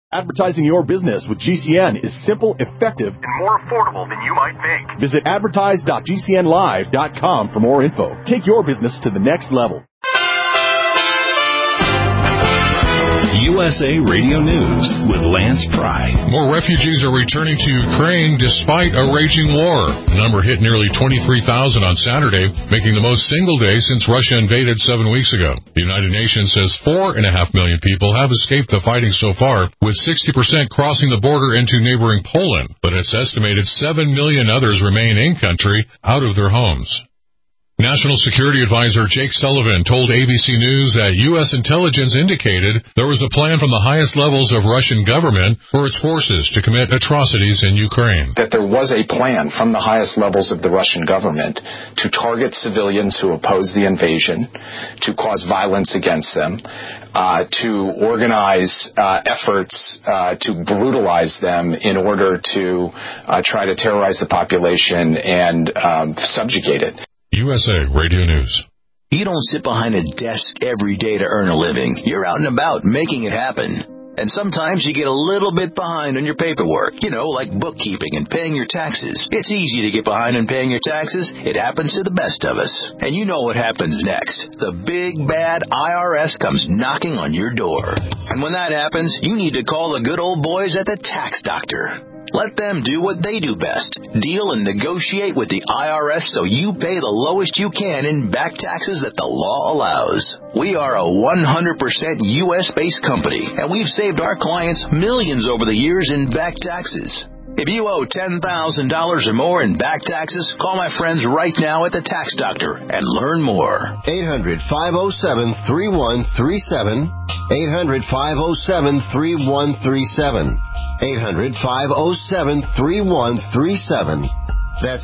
Advertising your business with GCN is simple, effective, and more affordable than you might think. Visit advertise.gcnlive.com for more info. Take your business to the next level. USA Radio News with Lance Pry. More refugees are returning to Ukraine despite a raging war. The number hit nearly 23,000 on Saturday, making the most single day since Russia invaded 7 weeks ago. The United Nations says 4.5 million people have escaped the fighting so far, with 60% crossing the border into neighboring Poland, but it's estimated 7 million others remain in-country, out of their homes. National Security Advisor Jake Sullivan told ABC News that U.S. intelligence indicated there was a plan from the highest levels of Russian government for its forces to commit atrocities in Ukraine. That there was a plan from the highest levels of the Russian government to target civilians who oppose the invasion, to cause violence against them, to organize efforts to brutalize them in order to try to terrorize the population and subjugate it. USA Radio News. You don't sit behind a desk every day to earn a living. You're out and about making it happen. And sometimes you get a little bit behind on your paperwork, like bookkeeping and paying your taxes. It's easy to get behind on paying your taxes. It happens to the best of us. And you know what happens next. The big, bad IRS comes knocking on your door. And when that happens, you need to call the good old boys at the Tax Doctor. Let them do what they do best. Deal and negotiate with the IRS so you pay the lowest you can in back taxes that the law allows. We are a 100% U.S.-based company, and we've saved our clients millions over the years in back taxes. If you owe $10,000 or more in back taxes, call my friends right now at the Tax Doctor and learn more. 800-507-3137. 800-507-3137. 800-507-3137. That's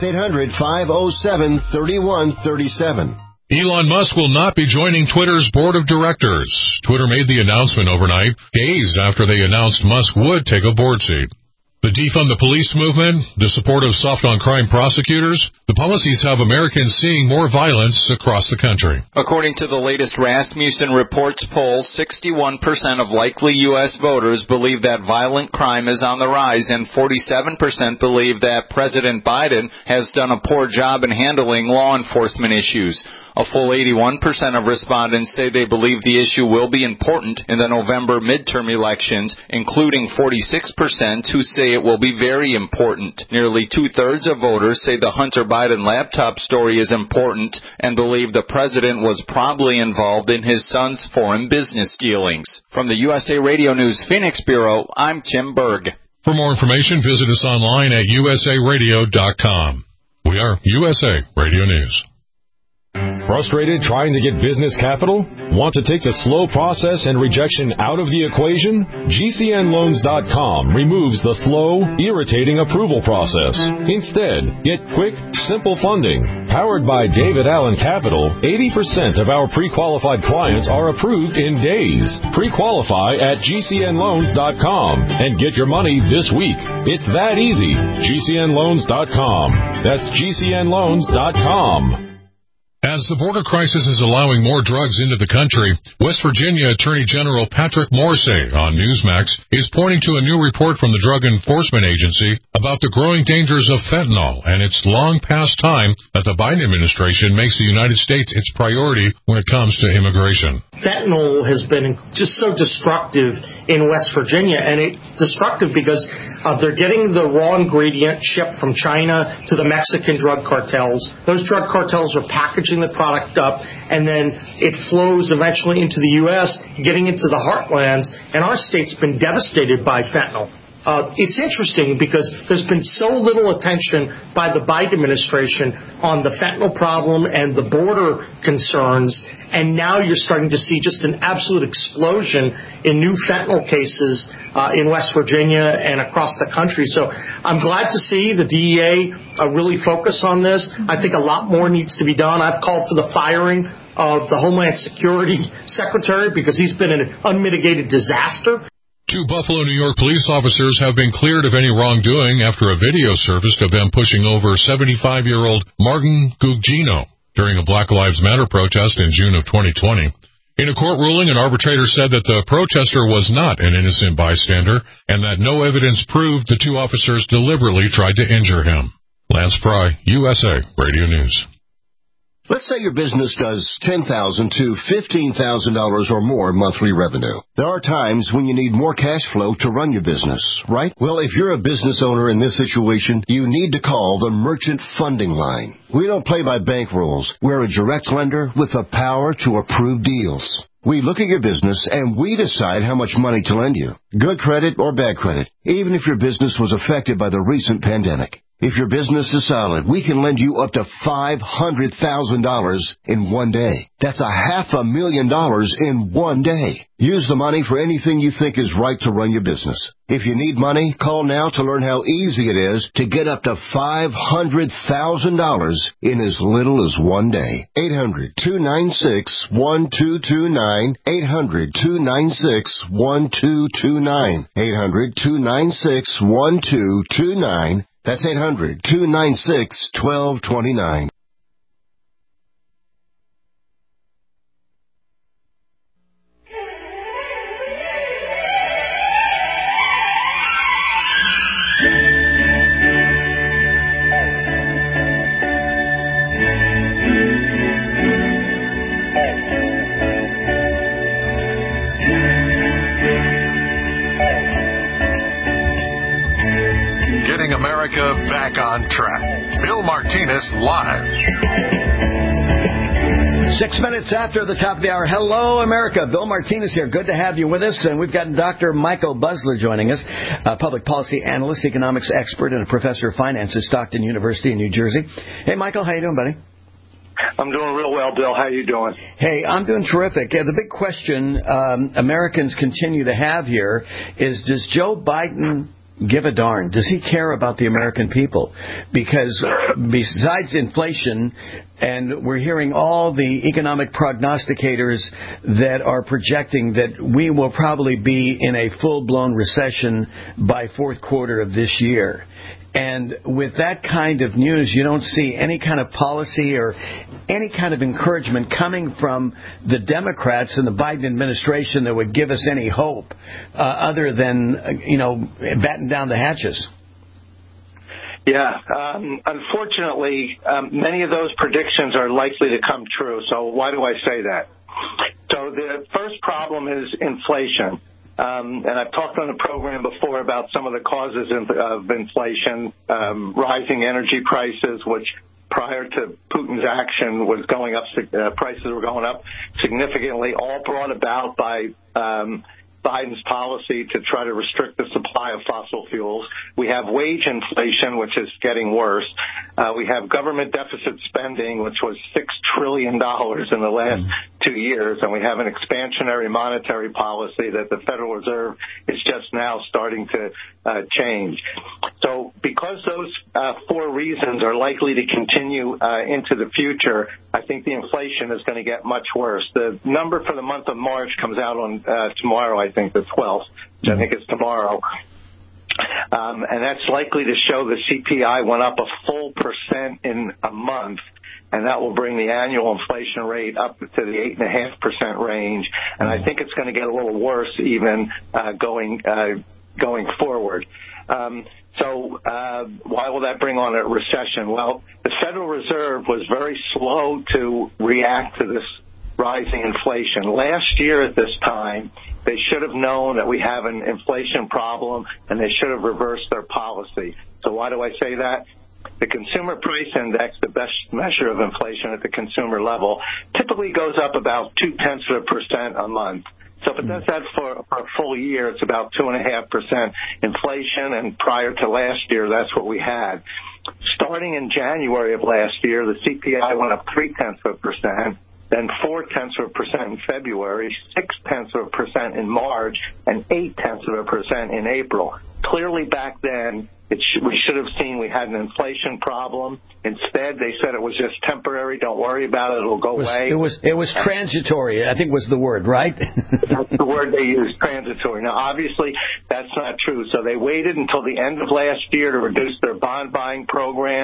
800-507-3137. Elon Musk will not be joining Twitter's board of directors. Twitter made the announcement overnight, days after they announced Musk would take a board seat. The defund the police movement, the support of soft-on-crime prosecutors, the policies have Americans seeing more violence across the country. According to the latest Rasmussen Reports poll, 61% of likely U.S. voters believe that violent crime is on the rise, and 47% believe that President Biden has done a poor job in handling law enforcement issues. A full 81% of respondents say they believe the issue will be important in the November midterm elections, including 46% who say it will be very important. Nearly two-thirds of voters say the Hunter Biden laptop story is important and believe the president was probably involved in his son's foreign business dealings. From the USA Radio News Phoenix Bureau, I'm Tim Berg. For more information, visit us online at usaradio.com. We are USA Radio News. Frustrated trying to get business capital? Want to take the slow process and rejection out of the equation? GCNloans.com removes the slow, irritating approval process. Instead, get quick, simple funding. Powered by David Allen Capital, 80% of our pre-qualified clients are approved in days. Pre-qualify at GCNloans.com and get your money this week. It's that easy. GCNloans.com. That's GCNloans.com. As the border crisis is allowing more drugs into the country, West Virginia Attorney General Patrick Morrisey on Newsmax is pointing to a new report from the Drug Enforcement Agency about the growing dangers of fentanyl, and it's long past time that the Biden administration makes the United States its priority when it comes to immigration. Fentanyl has been just so destructive in West Virginia, and it's destructive because they're getting the raw ingredient shipped from China to the Mexican drug cartels. Those drug cartels are packaging the product up, and then it flows eventually into the U.S., getting into the heartlands, and our state's been devastated by fentanyl. It's interesting because there's been so little attention by the Biden administration on the fentanyl problem and the border concerns, and now you're starting to see just an absolute explosion in new fentanyl cases in West Virginia and across the country. So I'm glad to see the DEA really focus on this. I think a lot more needs to be done. I've called for the firing of the Homeland Security Secretary because he's been an unmitigated disaster. 2 Buffalo, New York police officers have been cleared of any wrongdoing after a video surfaced of them pushing over 75-year-old Martin Gugino during a Black Lives Matter protest in June of 2020. In a court ruling, an arbitrator said that the protester was not an innocent bystander and that no evidence proved the two officers deliberately tried to injure him. Lance Pry, USA Radio News. Let's say your business does $10,000 to $15,000 or more monthly revenue. There are times when you need more cash flow to run your business, right? Well, if you're a business owner in this situation, you need to call the Merchant Funding Line. We don't play by bank rules. We're a direct lender with the power to approve deals. We look at your business and we decide how much money to lend you. Good credit or bad credit, even if your business was affected by the recent pandemic. If your business is solid, we can lend you up to $500,000 in 1 day. That's $500,000 in 1 day. Use the money for anything you think is right to run your business. If you need money, call now to learn how easy it is to get up to $500,000 in as little as 1 day. 800-296-1229. 800-296-1229. 800-296-1229. That's 800-296-1229. America back on track. Bill Martinez live. 6 minutes after the top of the hour. Hello, America. Bill Martinez here. Good to have you with us. And we've got Dr. Michael Busler joining us, a public policy analyst, economics expert, and a professor of finance at Stockton University in New Jersey. Hey, Michael. How you doing, buddy? I'm doing real well, Bill. How you doing? Hey, I'm doing terrific. The big question Americans continue to have here is, does Joe Biden give a darn? Does he care about the American people? Because besides inflation, and we're hearing all the economic prognosticators that are projecting that we will probably be in a full-blown recession by fourth quarter of this year. And with that kind of news, you don't see any kind of policy or any kind of encouragement coming from the Democrats and the Biden administration that would give us any hope other than, batten down the hatches. Yeah. Unfortunately, many of those predictions are likely to come true. So why do I say that? So the first problem is inflation. And I've talked on the program before about some of the causes of inflation, rising energy prices, which prior to Putin's action was going up, prices were going up significantly, all brought about by Biden's policy to try to restrict the supply of fossil fuels. We have wage inflation, which is getting worse. We have government deficit spending, which was $6 trillion in the last 2 years, and we have an expansionary monetary policy that the Federal Reserve is just now starting to change. So because those four reasons are likely to continue into the future, I think the inflation is going to get much worse. The number for the month of March comes out on tomorrow, I think, the 12th, which I think is tomorrow. And that's likely to show the CPI went up a full % in a month, and that will bring the annual inflation rate up to the 8.5% range. And I think it's going to get a little worse even going forward. So why will that bring on a recession? Well, the Federal Reserve was very slow to react to this rising inflation. Last year at this time, they should have known that we have an inflation problem, and they should have reversed their policy. So why do I say that? The Consumer Price Index, the best measure of inflation at the consumer level, typically goes up about 0.2% a month. So if it does that for a full year, it's about 2.5% inflation, and prior to last year, that's what we had. Starting in January of last year, the CPI went up 0.3%, then 0.4% in February, 0.6% in March, and 0.8% in April. Clearly back then, we should have seen we had an inflation problem. Instead, they said it was just temporary. Don't worry about it. It'll go away. It was transitory, I think was the word, right? That's the word they used, transitory. Now, obviously, that's not true. So they waited until the end of last year to reduce their bond buying program,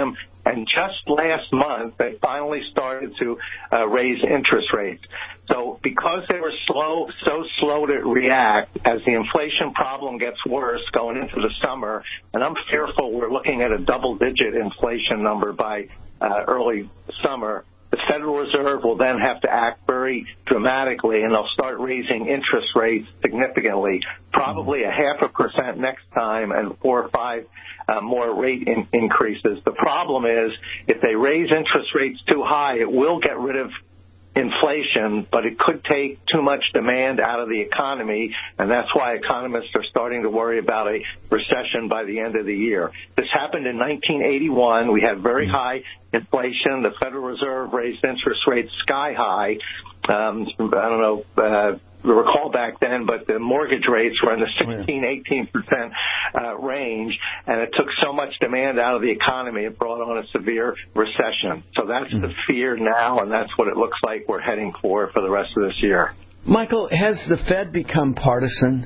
And just last month, they finally started to raise interest rates. So because they were so slow to react, as the inflation problem gets worse going into the summer, and I'm fearful we're looking at a double-digit inflation number by early summer, the Federal Reserve will then have to act very dramatically, and they'll start raising interest rates significantly, probably 0.5% next time and 4 or 5 more rate increases. The problem is if they raise interest rates too high, it will get rid of inflation, but it could take too much demand out of the economy, and that's why economists are starting to worry about a recession by the end of the year. This happened in 1981. We had very high inflation. The Federal Reserve raised interest rates sky high. I don't know recall back then, but the mortgage rates were in the 16-18% range, and it took so much demand out of the economy, it brought on a severe recession. So that's the fear now, and that's what it looks like we're heading for the rest of this year. Michael, has the Fed become partisan?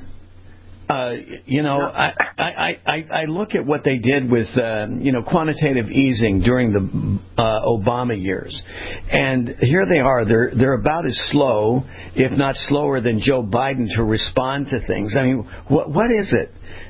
I look at what they did with, quantitative easing during the Obama years. And here they are. They're about as slow, if not slower than Joe Biden to respond to things. I mean, what is it?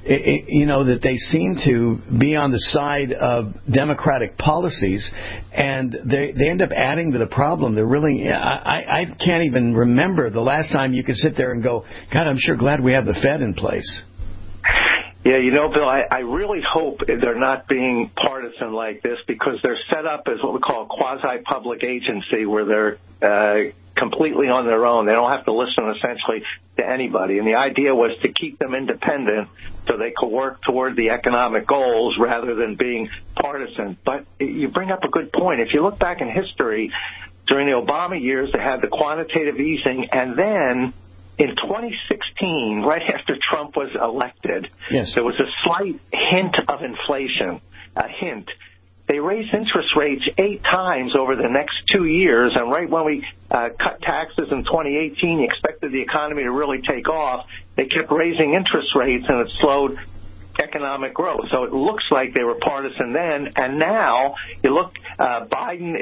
That they seem to be on the side of democratic policies, and they end up adding to the problem. They're really, I can't even remember the last time you could sit there and go, God, I'm sure glad we have the Fed in place. Yeah, Bill, I really hope they're not being partisan like this, because they're set up as what we call a quasi-public agency where they're completely on their own. They don't have to listen essentially to anybody. And the idea was to keep them independent so they could work toward the economic goals rather than being partisan. But you bring up a good point. If you look back in history, during the Obama years, they had the quantitative easing, and then in 2016, right after Trump was elected, there was a slight hint of inflation, a hint. They raised interest rates 8 times over the next 2 years, and right when we cut taxes in 2018, you expected the economy to really take off. They kept raising interest rates, and it slowed economic growth. So it looks like they were partisan then, and now you look, Biden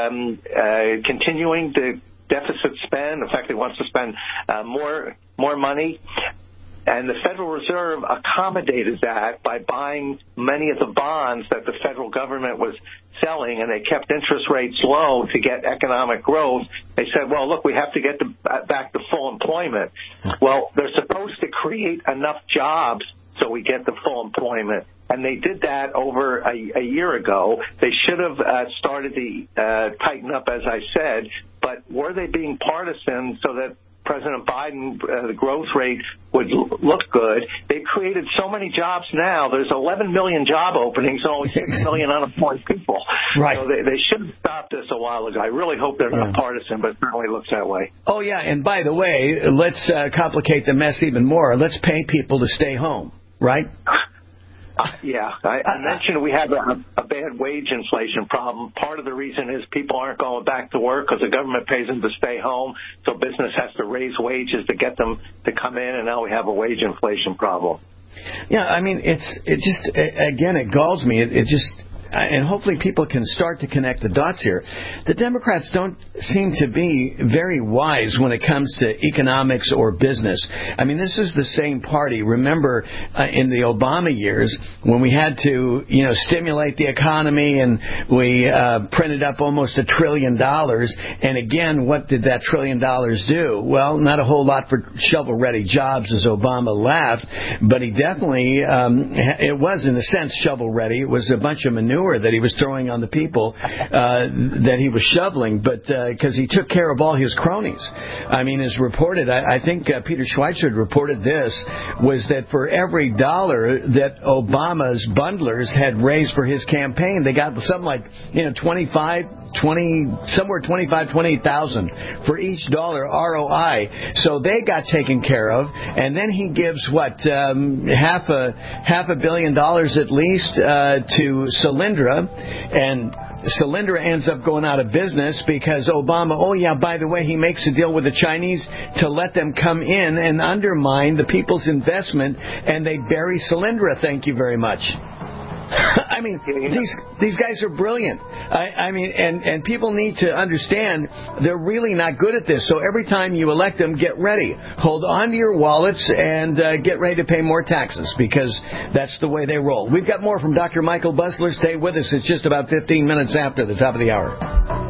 is continuing to deficit spend. In fact, he wants to spend more money. And the Federal Reserve accommodated that by buying many of the bonds that the federal government was selling, and they kept interest rates low to get economic growth. They said, well, look, we have to get back to full employment. Well, they're supposed to create enough jobs so we get the full employment. And they did that over a year ago. They should have started to tighten up, as I said, but were they being partisan so that President Biden, the growth rate would look good? They created so many jobs now. There's 11 million job openings, only 6 million unemployed people. Right. So they should have stopped this a while ago. I really hope they're not partisan, but it certainly looks that way. Oh, yeah, and by the way, let's complicate the mess even more. Let's pay people to stay home, right? Yeah, I mentioned we have a bad wage inflation problem. Part of the reason is people aren't going back to work because the government pays them to stay home, so business has to raise wages to get them to come in, and now we have a wage inflation problem. Yeah, I mean, it just, again, it galls me. It just, and hopefully people can start to connect the dots here. The Democrats don't seem to be very wise when it comes to economics or business. I mean, this is the same party. Remember, in the Obama years, when we had to, stimulate the economy, and we printed up almost $1 trillion. And again, what did that $1 trillion do? Well, not a whole lot for shovel-ready jobs, as Obama laughed, but he definitely, it was in a sense shovel-ready. It was a bunch of manure that he was throwing on the people that he was shoveling, but because he took care of all his cronies. I mean, as reported, I think Peter Schweizer reported this, was that for every dollar that Obama's bundlers had raised for his campaign, they got something like 28,000 for each dollar ROI. So they got taken care of, and then he gives half a billion dollars at least to Solyndra, and Solyndra ends up going out of business because Obama, by the way, he makes a deal with the Chinese to let them come in and undermine the people's investment, and they bury Solyndra. Thank you very much. I mean, these guys are brilliant. I mean, and people need to understand they're really not good at this. So every time you elect them, get ready. Hold on to your wallets and get ready to pay more taxes, because that's the way they roll. We've got more from Dr. Michael Busler. Stay with us. It's just about 15 minutes after the top of the hour.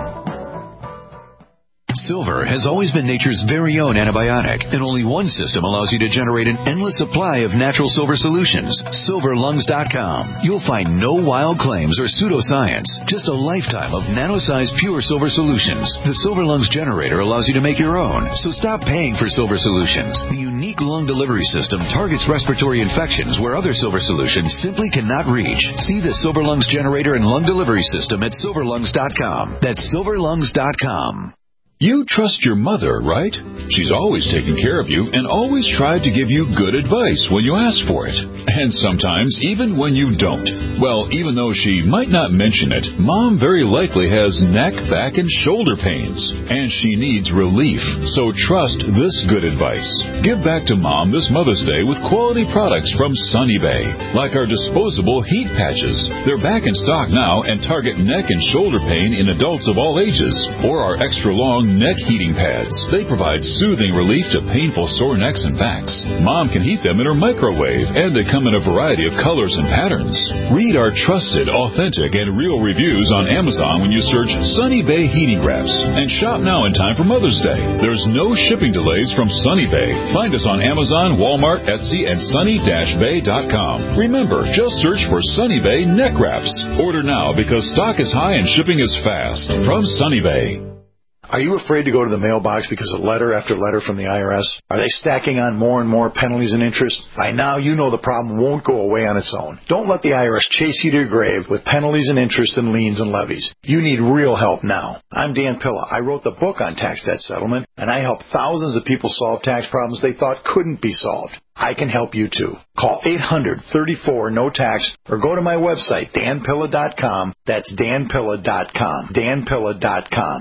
Silver has always been nature's very own antibiotic, and only one system allows you to generate an endless supply of natural silver solutions. SilverLungs.com. You'll find no wild claims or pseudoscience, just a lifetime of nano-sized pure silver solutions. The Silver Lungs generator allows you to make your own, so stop paying for silver solutions. The unique lung delivery system targets respiratory infections where other silver solutions simply cannot reach. See the Silver Lungs generator and lung delivery system at SilverLungs.com. That's SilverLungs.com. You trust your mother, right? She's always taken care of you and always tried to give you good advice when you ask for it. And sometimes even when you don't. Well, even though she might not mention it, Mom very likely has neck, back, and shoulder pains. And she needs relief. So trust this good advice. Give back to Mom this Mother's Day with quality products from Sunny Bay. Like our disposable heat patches. They're back in stock now and target neck and shoulder pain in adults of all ages. Or our extra long neck heating pads. They provide soothing relief to painful sore necks and backs. Mom can heat them in her microwave, and they come in a variety of colors and patterns. Read our trusted, authentic, and real reviews on Amazon when you search Sunny Bay Heating Wraps. And shop now in time for Mother's Day. There's no shipping delays from Sunny Bay. Find us on Amazon, Walmart, Etsy, and sunny-bay.com. Remember, just search for Sunny Bay Neck Wraps. Order now because stock is high and shipping is fast. From Sunny Bay. Are you afraid to go to the mailbox because of letter after letter from the IRS? Are they stacking on more and more penalties and interest? By now, you know the problem won't go away on its own. Don't let the IRS chase you to your grave with penalties and interest and liens and levies. You need real help now. I'm Dan Pilla. I wrote the book on tax debt settlement, and I help thousands of people solve tax problems they thought couldn't be solved. I can help you too. Call 800-34-NO-TAX or go to my website, danpilla.com. That's danpilla.com. danpilla.com.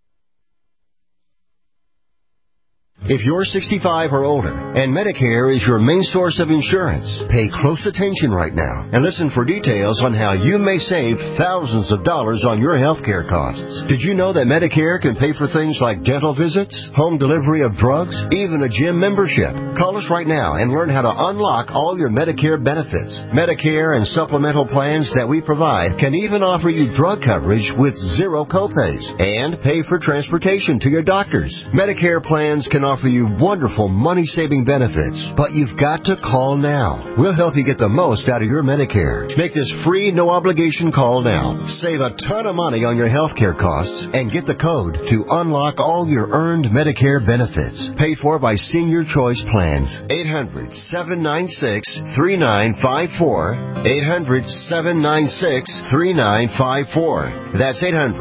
If you're 65 or older and Medicare is your main source of insurance, pay close attention right now and listen for details on how you may save thousands of dollars on your health care costs. Did you know that Medicare can pay for things like dental visits, home delivery of drugs, even a gym membership? Call us right now and learn how to unlock all your Medicare benefits. Medicare and supplemental plans that we provide can even offer you drug coverage with zero copays and pay for transportation to your doctors. Medicare plans can offer you wonderful money-saving benefits, but you've got to call now. We'll help you get the most out of your Medicare. Make this free, no-obligation call now. Save a ton of money on your health care costs and get the code to unlock all your earned Medicare benefits. Paid for by Senior Choice Plans. 800-796-3954. 800-796-3954. That's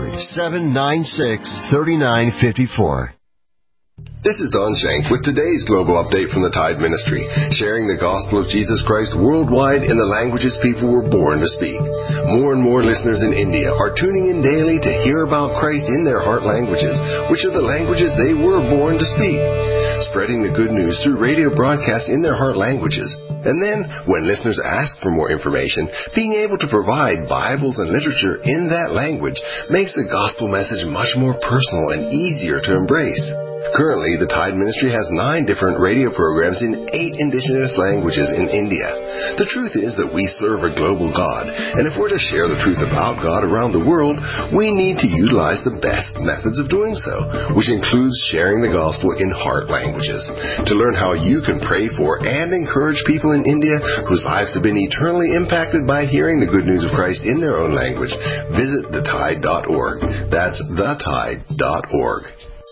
800-796-3954. This is Don Shank with today's Global Update from the Tide Ministry, sharing the gospel of Jesus Christ worldwide in the languages people were born to speak. More and more listeners in India are tuning in daily to hear about Christ in their heart languages, which are the languages they were born to speak. Spreading the good news through radio broadcasts in their heart languages. And then, when listeners ask for more information, being able to provide Bibles and literature in that language makes the gospel message much more personal and easier to embrace. Currently, the Tide Ministry has 9 different radio programs in 8 indigenous languages in India. The truth is that we serve a global God, and if we're to share the truth about God around the world, we need to utilize the best methods of doing so, which includes sharing the gospel in heart languages. To learn how you can pray for and encourage people in India whose lives have been eternally impacted by hearing the good news of Christ in their own language, visit thetide.org. That's thetide.org.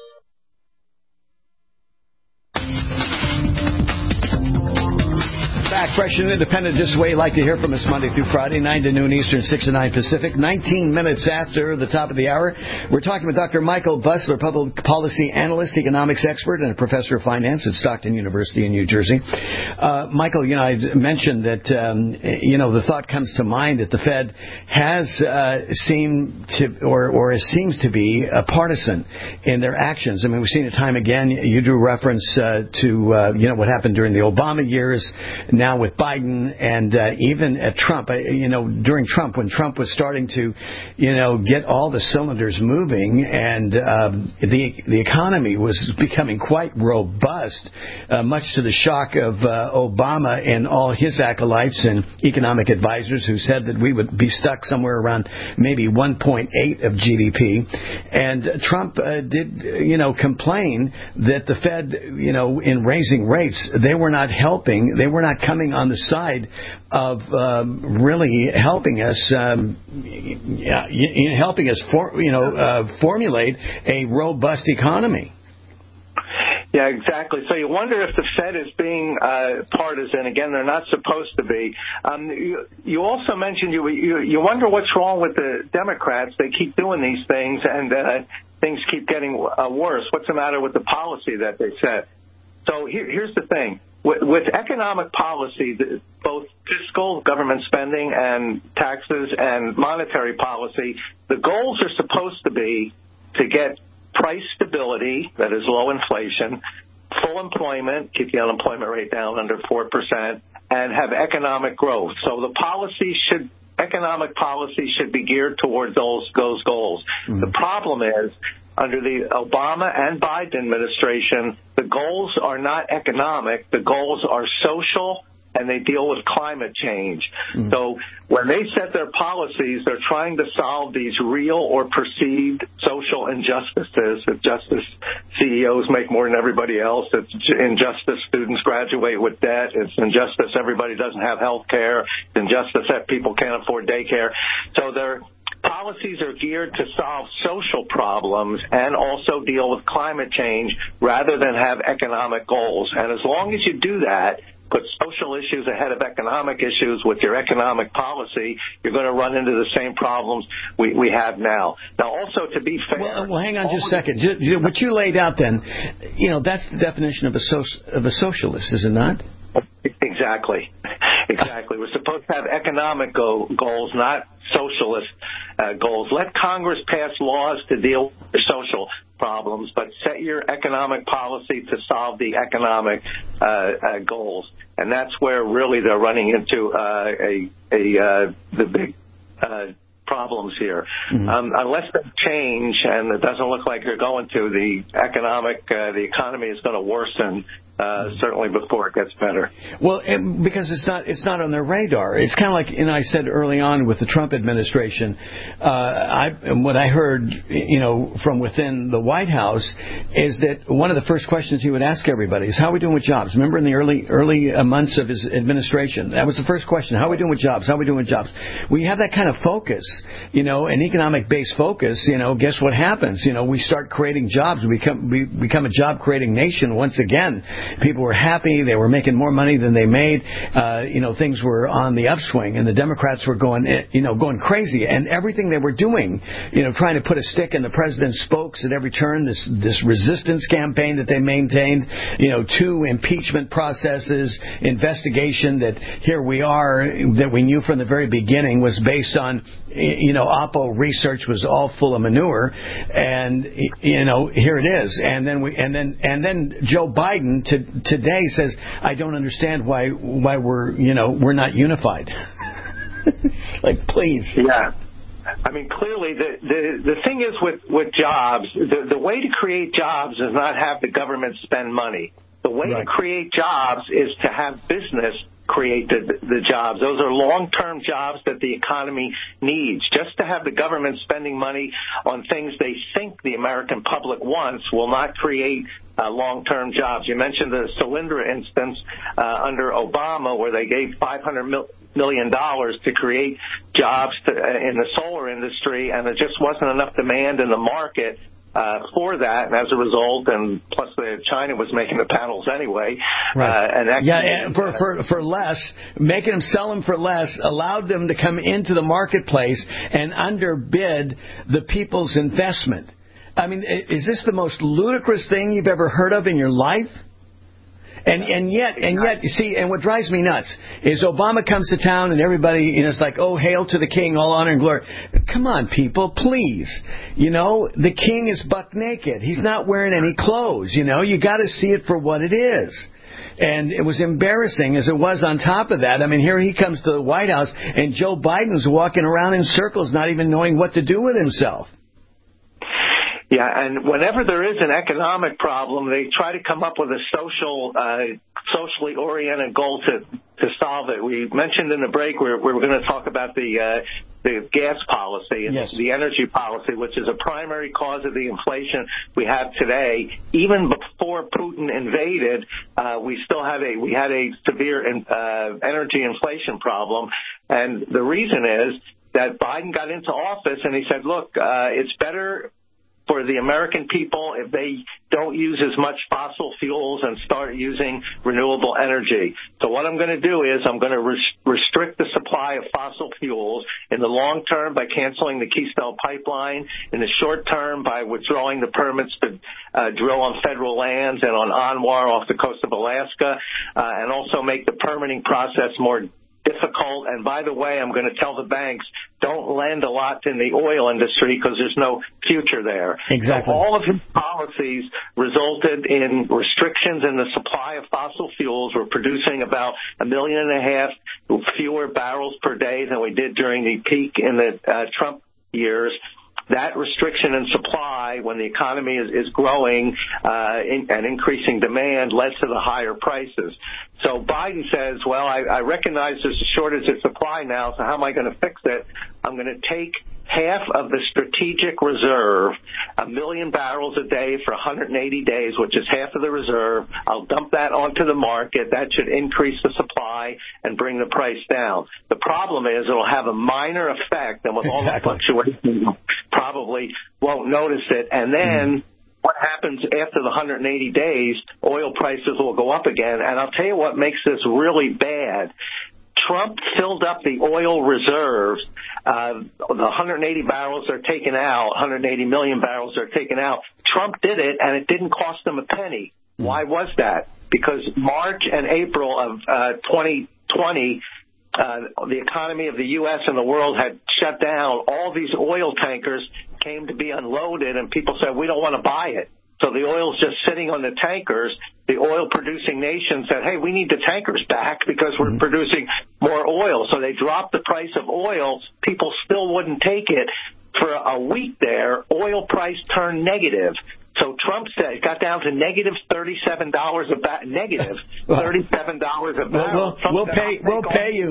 Back, fresh and independent, just the way you like to hear from us Monday through Friday, 9 to noon Eastern, 6 to 9 Pacific. 19 minutes after the top of the hour, we're talking with Dr. Michael Busler, public policy analyst, economics expert, and a professor of finance at Stockton University in New Jersey. Michael, I mentioned that, the thought comes to mind that the Fed has seemed to, or seems to be partisan in their actions. I mean, we've seen it time again. You drew reference to what happened during the Obama years. Now now with Biden and even at Trump, during Trump, when Trump was starting to, get all the cylinders moving and the economy was becoming quite robust, much to the shock of Obama and all his acolytes and economic advisors who said that we would be stuck somewhere around maybe 1.8 of GDP. And Trump did, complain that the Fed, in raising rates, they were not helping. They were not coming on the side of really helping us, formulate a robust economy. Yeah, exactly. So you wonder if the Fed is being partisan. Again, they're not supposed to be. You also mentioned you wonder what's wrong with the Democrats. They keep doing these things, and things keep getting worse. What's the matter with the policy that they set? So here's the thing. With economic policy, both fiscal, government spending, and taxes and monetary policy, the goals are supposed to be to get price stability, that is low inflation, full employment, keep the unemployment rate down under 4%, and have economic growth. So the economic policy should be geared towards those goals. Mm-hmm. The problem is, under the Obama and Biden administration, the goals are not economic. The goals are social, and they deal with climate change. Mm-hmm. So when they set their policies, they're trying to solve these real or perceived social injustices. If justice CEOs make more than everybody else, it's injustice students graduate with debt, it's injustice everybody doesn't have health care, it's injustice that people can't afford daycare. So their policies are geared to solve social problems and also deal with climate change rather than have economic goals. And as long as you do that, put social issues ahead of economic issues with your economic policy, you're going to run into the same problems we have now. Now, also, to be fair... Well, hang on just a second. What you laid out then, that's the definition of a socialist, is it not? Exactly. We're supposed to have economic goals, not socialist goals. Let Congress pass laws to deal with social problems, but set your economic policy to solve the economic goals. And that's where really they're running into the big problems here. Mm-hmm. Unless they change, and it doesn't look like they're going to, the economy is going to worsen. Certainly before it gets better. Well, because it's not on their radar. It's kind of like, I said early on with the Trump administration, what I heard, from within the White House is that one of the first questions he would ask everybody is, how are we doing with jobs? Remember in the early months of his administration, that was the first question. How are we doing with jobs? How are we doing with jobs? When you have that kind of focus, an economic-based focus, guess what happens? We start creating jobs. We become a job-creating nation once again. People were happy. They were making more money than they made. Things were on the upswing, and the Democrats were going crazy. And everything they were doing, trying to put a stick in the president's spokes at every turn, this resistance campaign that they maintained, 2 impeachment processes, investigation that here we are, that we knew from the very beginning was based on, Oppo research was all full of manure, and here it is. And then Joe Biden today says, I don't understand why we're not unified. Like, please. Yeah. I mean, clearly, the thing is with jobs, the way to create jobs is not have the government spend money. The way to create jobs is to have business create the jobs. Those are long-term jobs that the economy needs. Just to have the government spending money on things they think the American public wants will not create long-term jobs. You mentioned the Solyndra instance under Obama, where they gave $500 million to create jobs in the solar industry, and there just wasn't enough demand in the market for that, and as a result, and plus China was making the panels anyway. Right. And for less, making them sell them for less allowed them to come into the marketplace and underbid the people's investment. I mean, is this the most ludicrous thing you've ever heard of in your life? And yet, you see, and what drives me nuts is Obama comes to town and everybody, it's like, oh, hail to the king, all honor and glory. Come on, people, please. The king is buck naked. He's not wearing any clothes. You got to see it for what it is. And it was embarrassing as it was on top of that. I mean, here he comes to the White House, and Joe Biden's walking around in circles, not even knowing what to do with himself. Yeah, and whenever there is an economic problem, they try to come up with a socially oriented goal to solve it. We mentioned in the break we're going to talk about the gas policy and the energy policy, which is a primary cause of the inflation we have today. Even before Putin invaded, we had a severe energy inflation problem, and the reason is that Biden got into office and he said, look, it's better for the American people if they don't use as much fossil fuels and start using renewable energy. So what I'm going to do is I'm going to restrict the supply of fossil fuels in the long term by canceling the Keystone Pipeline, in the short term by withdrawing the permits to drill on federal lands and on ANWR off the coast of Alaska, and also make the permitting process more difficult. And by the way, I'm going to tell the banks, don't lend a lot in the oil industry because there's no future there. Exactly. So all of his policies resulted in restrictions in the supply of fossil fuels. We're producing about 1.5 million fewer barrels per day than we did during the peak in the Trump years. That restriction in supply, when the economy is growing and increasing demand, led to the higher prices. So Biden says, well, I recognize there's a shortage of supply now, so how am I going to fix it? I'm going to take half of the strategic reserve, 1 million barrels a day for 180 days, which is half of the reserve. I'll dump that onto the market. That should increase the supply and bring the price down. The problem is it'll have a minor effect, and with all the fluctuations, you probably won't notice it. And then what happens after the 180 days, oil prices will go up again. And I'll tell you what makes this really bad. Trump filled up the oil reserves. The 180 barrels are taken out, 180 million barrels are taken out. Trump did it, and it didn't cost him a penny. Why was that? Because March and April of 2020, the economy of the U.S. and the world had shut down. All these oil tankers came to be unloaded, and people said, we don't want to buy it. So the oil's just sitting on the tankers. The oil-producing nation said, hey, we need the tankers back because we're producing more oil. So they dropped the price of oil. People still wouldn't take it. For a week there, oil price turned negative. So Trump said it got down to negative $37 a barrel. Negative $37 a barrel. We'll pay you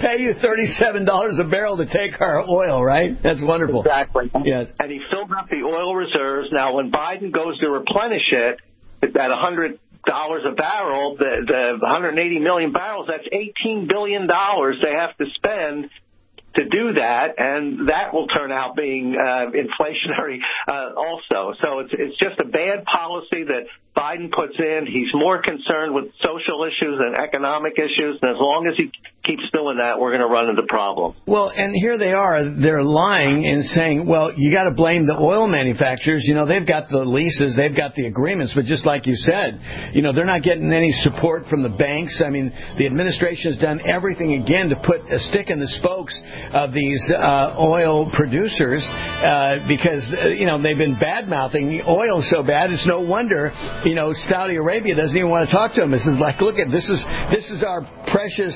$37 a barrel to take our oil, right? That's wonderful. Exactly. Yes. And he filled up the oil reserves. Now, when Biden goes to replenish it at $100 a barrel, the 180 million barrels, that's $18 billion they have to spend to do that, and that will turn out being inflationary also. So it's just a bad policy that Biden puts in. He's more concerned with social issues than economic issues, and as long as he keeps doing that, we're going to run into problems. Well, and here they are. They're lying and saying, well, you got to blame the oil manufacturers. You know, they've got the leases, they've got the agreements, but just like you said, you know, they're not getting any support from the banks. I mean, the administration has done everything again to put a stick in the spokes of these oil producers because, you know, they've been bad-mouthing oil so bad. It's no wonder, you know, Saudi Arabia doesn't even want to talk to them. It's like, look at this is our precious,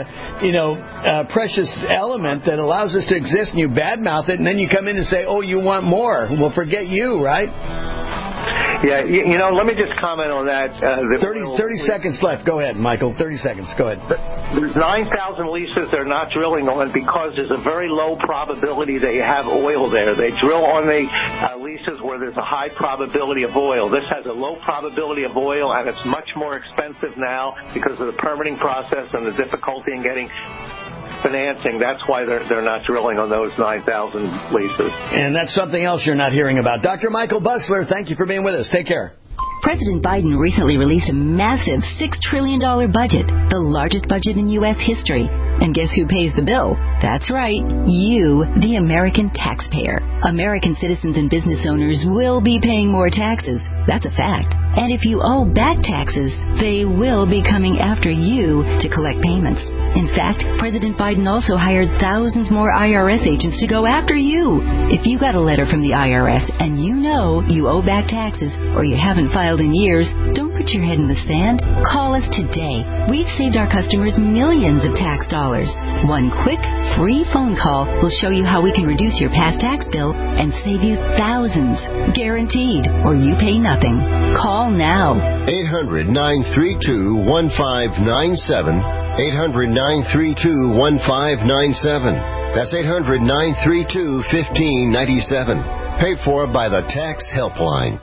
precious element that allows us to exist, and you badmouth it, and then you come in and say, oh, you want more. Well, forget you, right? Yeah, you know, let me just comment on that. 30 seconds left. Go ahead, Michael. 30 seconds. Go ahead. There's 9,000 leases they're not drilling on because there's a very low probability that you have oil there. They drill on the leases where there's a high probability of oil. This has a low probability of oil, and it's much more expensive now because of the permitting process and the difficulty in getting financing. That's why they're not drilling on those 9,000 leases. And that's something else you're not hearing about. Dr. Michael Busler, thank you for being with us. Take care. President Biden recently released a massive $6 trillion budget, the largest budget in U.S. history. And guess who pays the bill? That's right, you, the American taxpayer. American citizens and business owners will be paying more taxes, That's a fact. And if you owe back taxes, they will be coming after you to collect payments. In fact, President Biden also hired thousands more IRS agents to go after you. If you got a letter from the IRS and you know you owe back taxes or you haven't filed in years, don't put your head in the sand. Call us today. We've saved our customers millions of tax dollars. One quick, free phone call will show you how we can reduce your past tax bill and save you thousands. Guaranteed, or you pay nothing. Call now. 800-932-1597. 800-932-1597. That's 800-932-1597. Paid for by the Tax Helpline.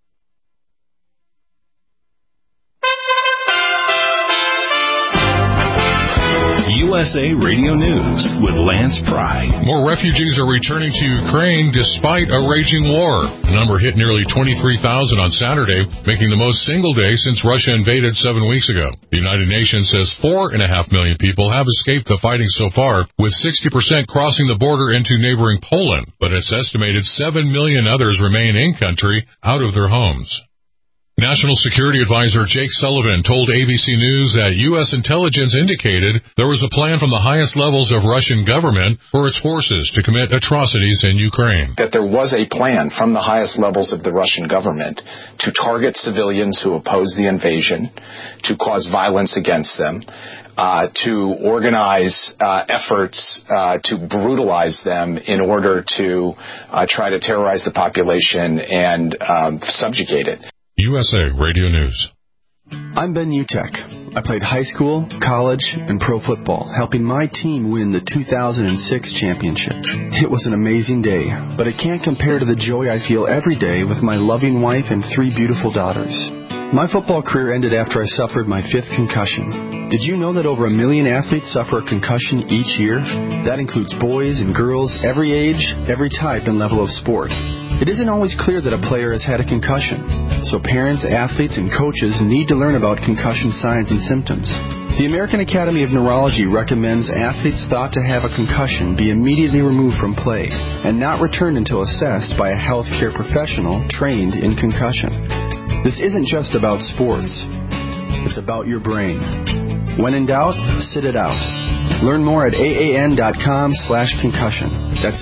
USA Radio News with Lance Pry. More refugees are returning to Ukraine despite a raging war. The number hit nearly 23,000 on Saturday, making the most single day since Russia invaded 7 weeks ago. The United Nations says 4.5 million people have escaped the fighting so far, with 60% crossing the border into neighboring Poland, but it's estimated 7 million others remain in-country, out of their homes. National Security Advisor Jake Sullivan told ABC News that U.S. intelligence indicated there was a plan from the highest levels of Russian government for its forces to commit atrocities in Ukraine. That there was a plan from the highest levels of the Russian government to target civilians who oppose the invasion, to cause violence against them, to organize efforts to brutalize them in order to try to terrorize the population and subjugate it. USA Radio News. I'm Ben Utek. I played high school, college, and pro football, helping my team win the 2006 championship. It was an amazing day, but it can't compare to the joy I feel every day with my loving wife and 3 beautiful daughters. My football career ended after I suffered my 5th concussion. Did you know that over 1 million athletes suffer a concussion each year? That includes boys and girls, every age, every type and level of sport. It isn't always clear that a player has had a concussion, so parents, athletes, and coaches need to learn about concussion signs and symptoms. The American Academy of Neurology recommends athletes thought to have a concussion be immediately removed from play and not returned until assessed by a healthcare professional trained in concussion. This isn't just about sports. It's about your brain. When in doubt, sit it out. Learn more at AAN.com/concussion. That's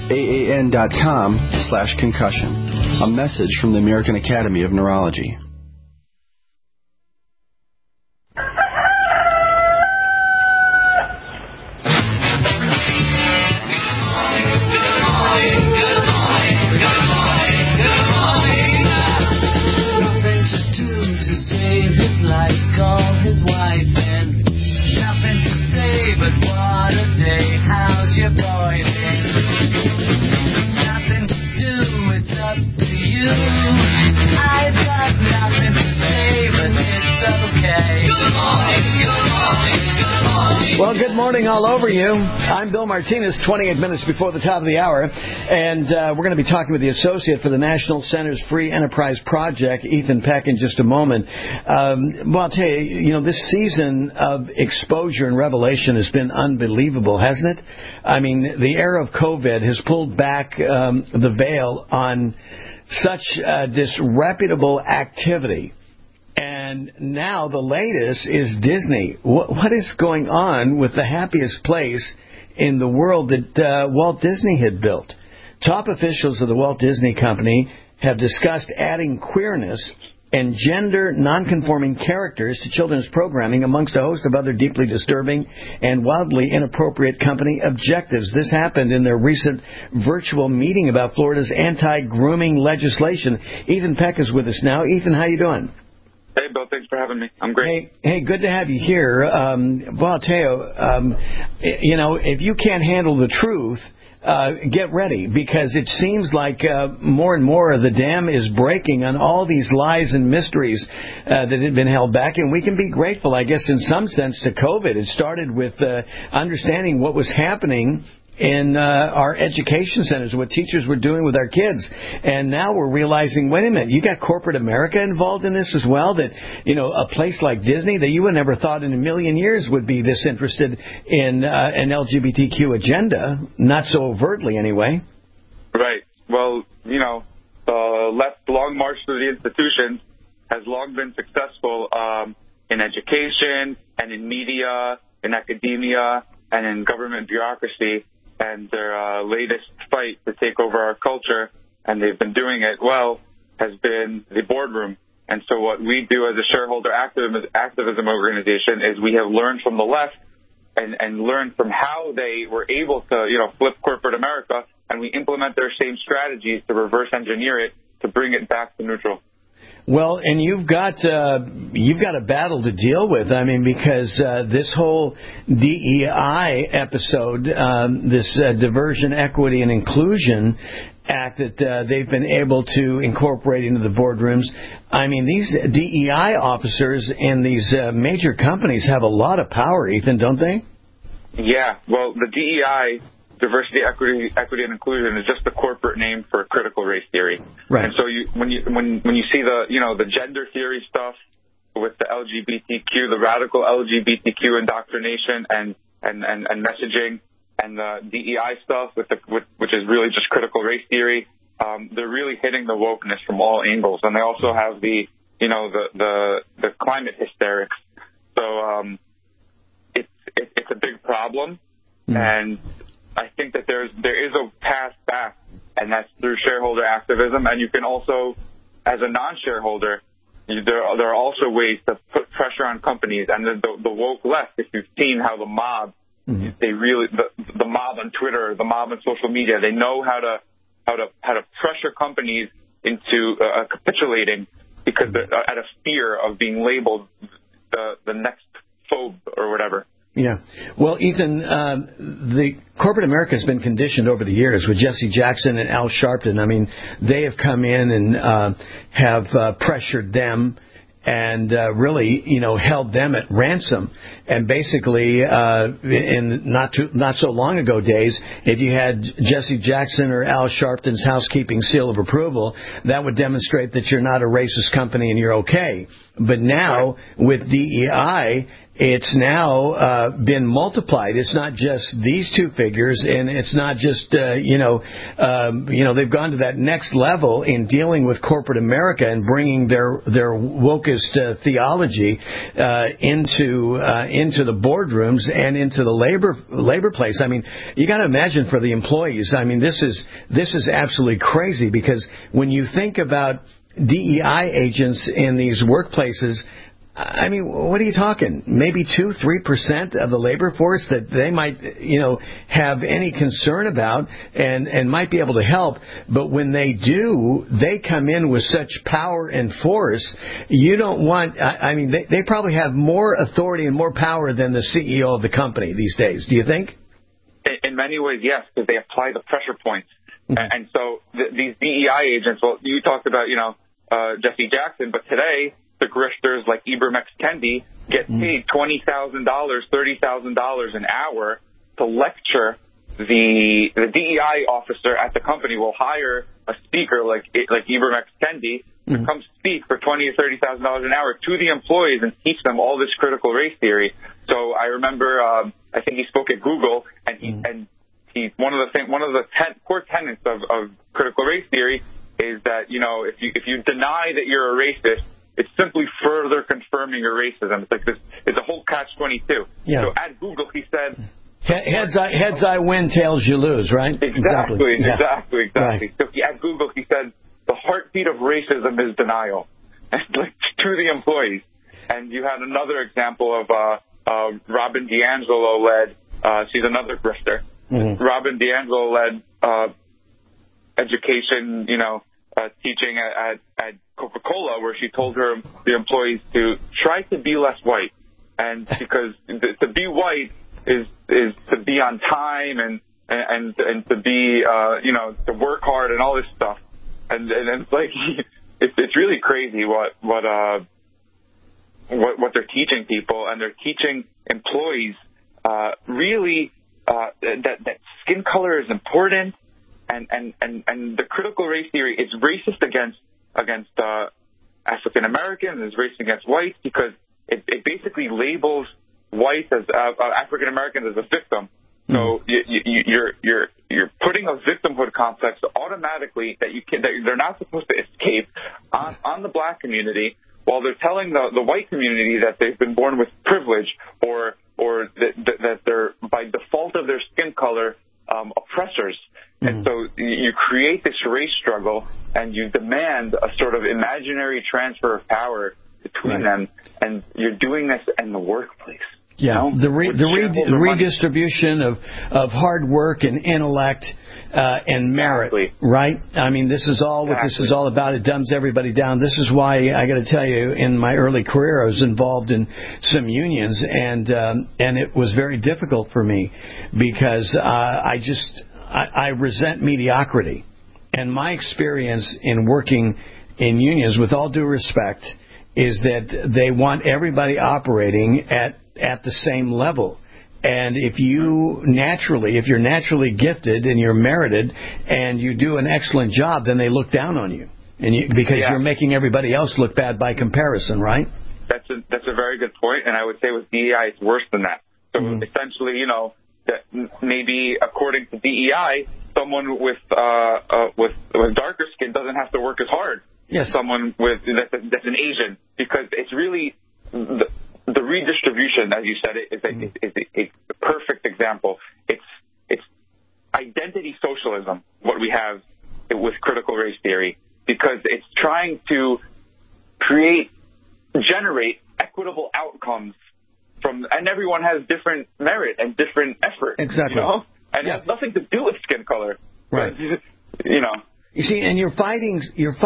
AAN.com/concussion. A message from the American Academy of Neurology. Nothing to do to save his life, call his wife and nothing to say, but what a day, how's your boy been? Nothing to do, it's up to you. I've got nothing to say, but it's okay. Good morning, good morning, good morning. Well, good morning all over you. I'm Bill Martinez, 28 minutes before the top of the hour, and we're going to be talking with the associate for the National Center's Free Enterprise Project, Ethan Peck, in just a moment. Well, I'll tell you, this season of exposure and revelation has been unbelievable, hasn't it? I mean, the era of COVID has pulled back the veil on such disreputable activity. And now the latest is Disney. What is going on with the happiest place in the world that Walt Disney had built? Top officials of the Walt Disney Company have discussed adding queerness and gender nonconforming characters to children's programming amongst a host of other deeply disturbing and wildly inappropriate company objectives. This happened in their recent virtual meeting about Florida's anti-grooming legislation. Ethan Peck is with us now. Ethan, how you doing? Hey, Bill, thanks for having me. I'm great. Hey, good to have you here. Well, I'll tell you, if you can't handle the truth, get ready, because it seems like more and more the dam is breaking on all these lies and mysteries that had been held back. And we can be grateful, I guess, in some sense, to COVID. It started with understanding what was happening in our education centers, what teachers were doing with our kids. And now we're realizing, wait a minute, you got corporate America involved in this as well, that, a place like Disney that you would never thought in a million years would be this interested in an LGBTQ agenda, not so overtly anyway. Right. Well, the left long march through the institutions has long been successful in education and in media, in academia, and in government bureaucracy. And their latest fight to take over our culture, and they've been doing it well, has been the boardroom. And so what we do as a shareholder activism organization is we have learned from the left and learned from how they were able to, flip corporate America, and we implement their same strategies to reverse engineer it to bring it back to neutral. Well, and you've got a battle to deal with. I mean, because this whole DEI episode, this Diversion, Equity, and Inclusion Act that they've been able to incorporate into the boardrooms. I mean, these DEI officers in these major companies have a lot of power, Ethan, don't they? Yeah. Well, the DEI, diversity, equity, and inclusion, is just the corporate name for critical race theory. Right. And so when you see the gender theory stuff with the LGBTQ, the radical LGBTQ indoctrination and messaging, and the DEI stuff which is really just critical race theory, they're really hitting the wokeness from all angles, and they also have the climate hysterics. So it's a big problem, and I think that there is a path back, and that's through shareholder activism. And you can also, as a non-shareholder, there are also ways to put pressure on companies. And the woke left, if you've seen how the mob, they really the mob on Twitter, the mob on social media, they know how to pressure companies into capitulating because they're out of fear of being labeled the next phobe or whatever. Yeah. Well, Ethan, the corporate America has been conditioned over the years with Jesse Jackson and Al Sharpton. I mean, they have come in and have pressured them and really, held them at ransom. And basically, in not so long ago days, if you had Jesse Jackson or Al Sharpton's housekeeping seal of approval, that would demonstrate that you're not a racist company and you're okay. But now, with DEI, it's now been multiplied. It's not just these two figures, and it's not just they've gone to that next level in dealing with corporate America and bringing their wokest theology into the boardrooms and into the labor place. I mean, you got to imagine for the employees. I mean, this is absolutely crazy, because when you think about DEI agents in these workplaces, I mean, what are you talking? Maybe 2-3% of the labor force that they might, have any concern about and might be able to help. But when they do, they come in with such power and force. You don't want. I mean, they probably have more authority and more power than the CEO of the company these days. Do you think? In many ways, yes, because they apply the pressure points. And so these DEI agents. Well, you talked about Jesse Jackson, but today, the grifters like Ibram X. Kendi get paid $20,000, $30,000 an hour to lecture. The DEI officer at the company will hire a speaker like Ibram X. Kendi to come speak for $20,000 or $30,000 an hour to the employees and teach them all this critical race theory. So I remember, I think he spoke at Google, and he one of the core tenets of critical race theory is that if you deny that you're a racist, it's simply further confirming your racism. It's like this. It's a whole catch-22. Yeah. So at Google, he said, "Heads I win, tails you lose." Right? Exactly. Yeah. Exactly. Right. So at Google, he said, "The heartbeat of racism is denial," and to the employees. And you had another example of Robin DiAngelo led. She's another grifter. Robin DiAngelo led education. Teaching at Coca-Cola, where she told the employees to try to be less white, and because to be white is to be on time and to be to work hard and all this stuff, and it's like it's really crazy what they're teaching people, and they're teaching employees really that skin color is important. And the critical race theory is racist against African Americans, is racist against whites, because it basically labels whites as African Americans as a victim. So you're putting a victimhood complex automatically that they're not supposed to escape on the black community, while they're telling the white community that they've been born with privilege or that they're, by default of their skin color, oppressors. And so you create this race struggle and you demand a sort of imaginary transfer of power between them, and you're doing this in the workplace. Yeah, the redistribution of hard work and intellect and merit, right? I mean, this is all what this is all about. It dumbs everybody down. This is why I got to tell you, in my early career, I was involved in some unions, and it was very difficult for me because I resent mediocrity. And my experience in working in unions, with all due respect, is that they want everybody operating at the same level. And if you're naturally gifted and you're merited and you do an excellent job, then they look down on you, because you're making everybody else look bad by comparison, right? That's a very good point, and I would say with DEI it's worse than that. So essentially, that maybe according to DEI, someone with darker skin doesn't have to work as hard as someone that's an Asian, because it's really the redistribution, as you said, is a perfect example. It's identity socialism, what we have with critical race theory, because it's trying to generate equitable outcomes and everyone has different merit and different effort. Exactly. And it has nothing to do with skin color. Right. You see, and you're fighting,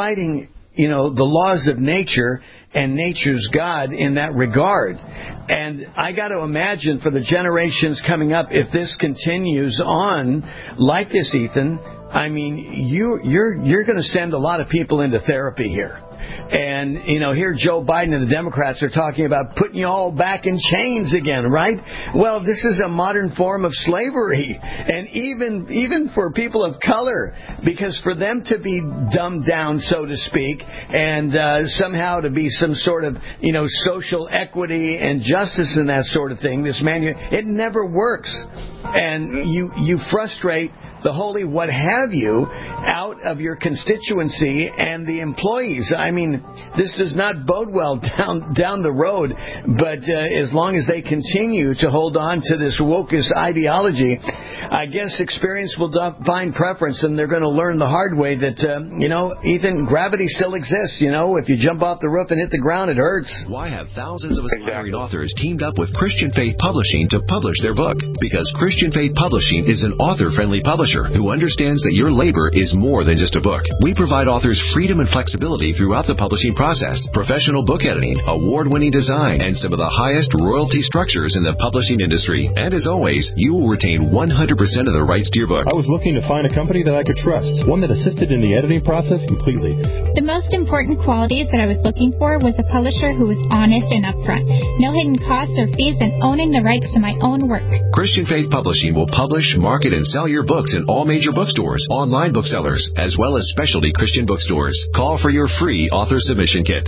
the laws of nature and nature's God in that regard. And I got to imagine for the generations coming up, if this continues on like this, Ethan, I mean, you're going to send a lot of people into therapy here. And, here Joe Biden and the Democrats are talking about putting you all back in chains again, right? Well, this is a modern form of slavery. And even for people of color, because for them to be dumbed down, so to speak, and somehow to be some sort of, social equity and justice and that sort of thing, it never works. And you frustrate the holy what have you out of your constituency and the employees. I mean, this does not bode well down the road, but as long as they continue to hold on to this wokeist ideology, I guess experience will find preference, and they're going to learn the hard way that, Ethan, gravity still exists. If you jump off the roof and hit the ground, it hurts. Why have thousands of aspiring authors teamed up with Christian Faith Publishing to publish their book? Because Christian Faith Publishing is an author-friendly publisher who understands that your labor is more than just a book. We provide authors freedom and flexibility throughout the publishing process, professional book editing, award-winning design, and some of the highest royalty structures in the publishing industry. And as always, you will retain 100% of the rights to your book. I was looking to find a company that I could trust, one that assisted in the editing process completely. The most important qualities that I was looking for was a publisher who was honest and upfront, no hidden costs or fees, and owning the rights to my own work. Christian Faith Publishing will publish, market, and sell your books in all major bookstores, online booksellers, as well as specialty Christian bookstores. Call for your free author submission kit.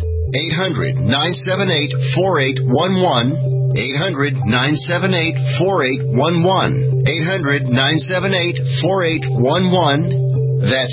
800-978-4811. 800-978-4811. 800-978-4811. That's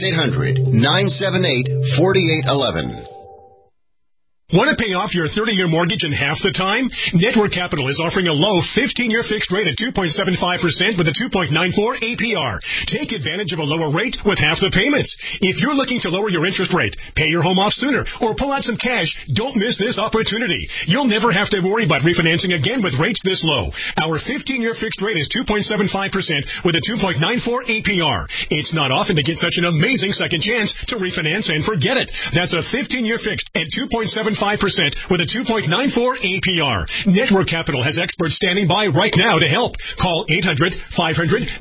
800-978-4811. Want to pay off your 30-year mortgage in half the time? Network Capital is offering a low 15-year fixed rate at 2.75% with a 2.94 APR. Take advantage of a lower rate with half the payments. If you're looking to lower your interest rate, pay your home off sooner, or pull out some cash, don't miss this opportunity. You'll never have to worry about refinancing again with rates this low. Our 15-year fixed rate is 2.75% with a 2.94 APR. It's not often to get such an amazing second chance to refinance and forget it. That's a 15-year fixed at 2.75% with a 2.94 APR. Network Capital has experts standing by right now to help. Call 800-500-1-HIT.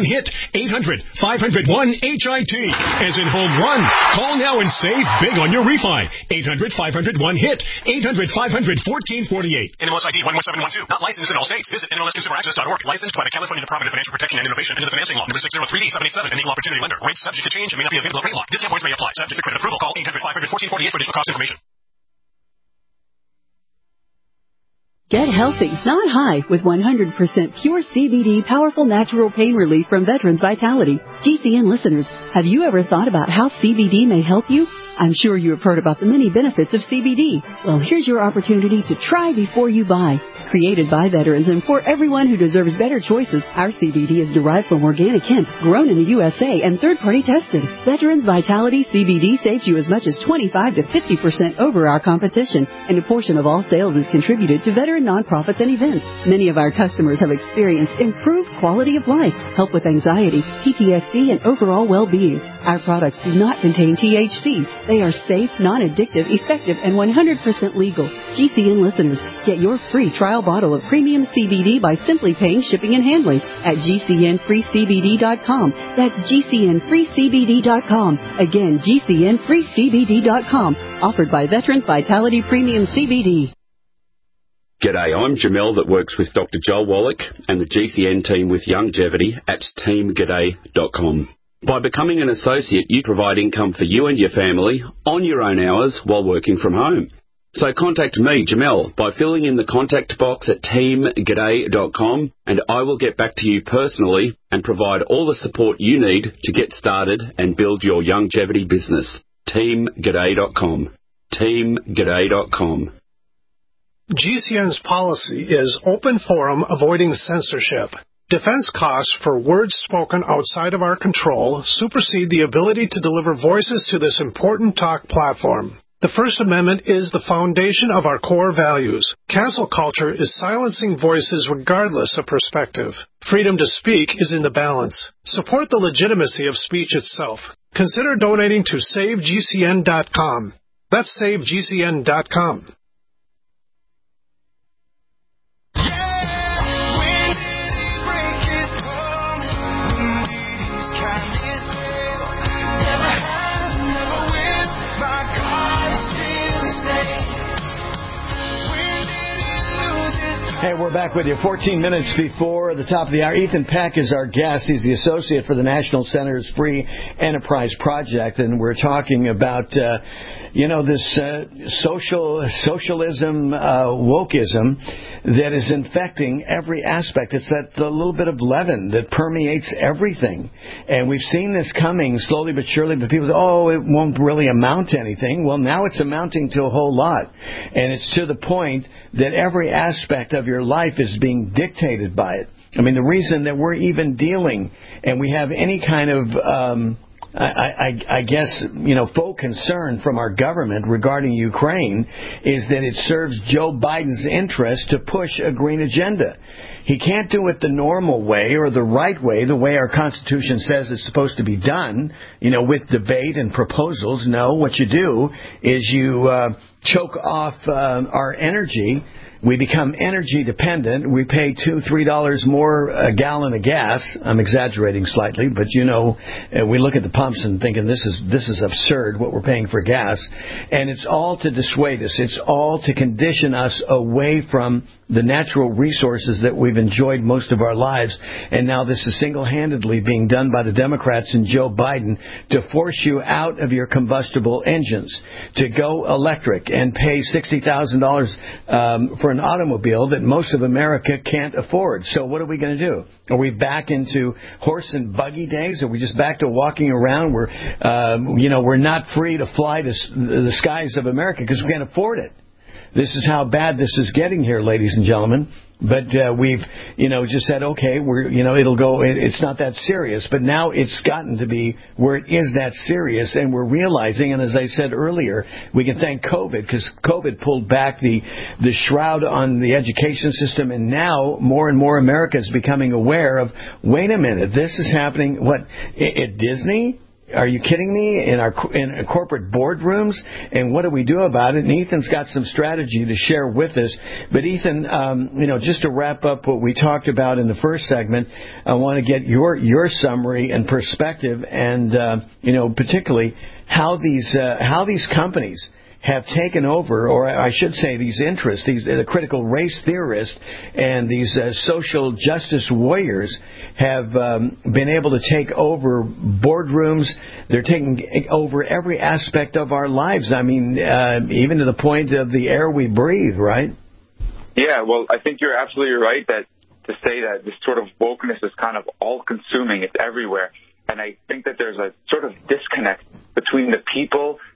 800-500-1-HIT. As in home run. Call now and save big on your refi. 800-500-1-HIT. 800-500-1448. NMLS ID 11712. Not licensed in all states. Visit NMLSConsumerAccess.org. Licensed by the California Department of Financial Protection and Innovation under the financing law. Number 603D787. An equal opportunity lender. Rates subject to change and may not be available at rate lock. Discount points may apply. Subject to credit approval. Call 800-500-1448 for additional cost information. Get healthy, not high, with 100% pure CBD powerful natural pain relief from Veterans Vitality. GCN listeners, have you ever thought about how CBD may help you? I'm sure you have heard about the many benefits of CBD. Well, here's your opportunity to try before you buy. Created by veterans and for everyone who deserves better choices, our CBD is derived from organic hemp, grown in the USA and third-party tested. Veterans Vitality CBD saves you as much as 25 to 50% over our competition, and a portion of all sales is contributed to veteran nonprofits and events. Many of our customers have experienced improved quality of life, help with anxiety, PTSD, and overall well-being. Our products do not contain THC. They are safe, non-addictive, effective, and 100% legal. GCN listeners, get your free trial bottle of premium CBD by simply paying shipping and handling at GCNFreeCBD.com. That's GCNFreeCBD.com. Again, GCNFreeCBD.com. Offered by Veterans Vitality Premium CBD. G'day, I'm Jamel that works with Dr. Joel Wallach and the GCN team with Longevity at teamg'day.com. By becoming an associate, you provide income for you and your family on your own hours while working from home. So contact me, Jamel, by filling in the contact box at teamg'day.com, and I will get back to you personally and provide all the support you need to get started and build your longevity business. teamg'day.com. teamg'day.com. GCN's policy is open forum, avoiding censorship. Defense costs for words spoken outside of our control supersede the ability to deliver voices to this important talk platform. The First Amendment is the foundation of our core values. Cancel culture is silencing voices regardless of perspective. Freedom to speak is in the balance. Support the legitimacy of speech itself. Consider donating to SaveGCN.com. That's SaveGCN.com. Hey, we're back with you 14 minutes before the top of the hour. Ethan Peck is our guest. He's the associate for the National Center's Free Enterprise Project, and we're talking about, this socialism, wokeism that is infecting every aspect. It's that the little bit of leaven that permeates everything. And we've seen this coming slowly but surely, but people say, oh, it won't really amount to anything. Well, now it's amounting to a whole lot. And it's to the point that every aspect of your life is being dictated by it. I mean, the reason that we're even dealing and we have any kind of faux concern from our government regarding Ukraine is that it serves Joe Biden's interest to push a green agenda. He can't do it the normal way or the right way, the way our Constitution says it's supposed to be done, with debate and proposals. No, what you do is you choke off our energy. We become energy dependent. We pay $2-3 more a gallon of gas. I'm exaggerating slightly, but we look at the pumps and thinking this is absurd what we're paying for gas. And it's all to dissuade us. It's all to condition us away from the natural resources that we've enjoyed most of our lives. And now this is single-handedly being done by the Democrats and Joe Biden to force you out of your combustible engines, to go electric and pay $60,000 for an automobile that most of America can't afford. So what are we going to do? Are we back into horse and buggy days? Are we just back to walking around? We're not free to fly the skies of America because we can't afford it. This is how bad this is getting here, ladies and gentlemen. But we've, just said, okay, it'll go. It's not that serious. But now it's gotten to be where it is that serious, and we're realizing. And as I said earlier, we can thank COVID because COVID pulled back the shroud on the education system, and now more and more America is becoming aware of. Wait a minute, this is happening. What at Disney? Are you kidding me? In corporate boardrooms? And what do we do about it? And Ethan's got some strategy to share with us. But Ethan, just to wrap up what we talked about in the first segment, I want to get your summary and perspective, and particularly how these companies have taken over, or I should say these interests, the critical race theorists and these social justice warriors have been able to take over boardrooms. They're taking over every aspect of our lives. I mean, even to the point of the air we breathe, right? Yeah, well, I think you're absolutely right to say that this sort of wokeness is kind of all-consuming. It's everywhere. And I think that there's a sort of disconnect between the people